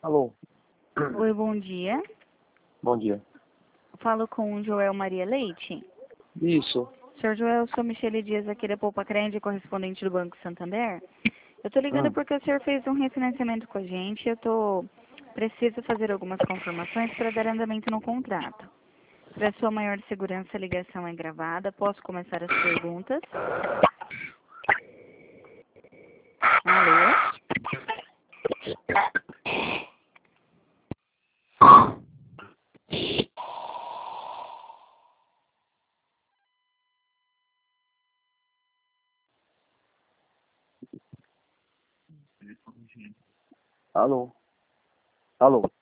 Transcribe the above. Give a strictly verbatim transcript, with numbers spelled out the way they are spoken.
Alô, Oi, bom dia. bom dia. Falo com o Joel Maria Leite. Isso. Senhor Joel, eu sou Michele Dias aqui da Poupa Crende, correspondente do Banco Santander. Eu tô ligando Hum. porque o senhor fez um refinanciamento com a gente. Eu tô preciso fazer algumas confirmações para dar andamento no contrato. Para sua maior segurança, a ligação é gravada. Posso começar as perguntas? Alô? Alô, alô.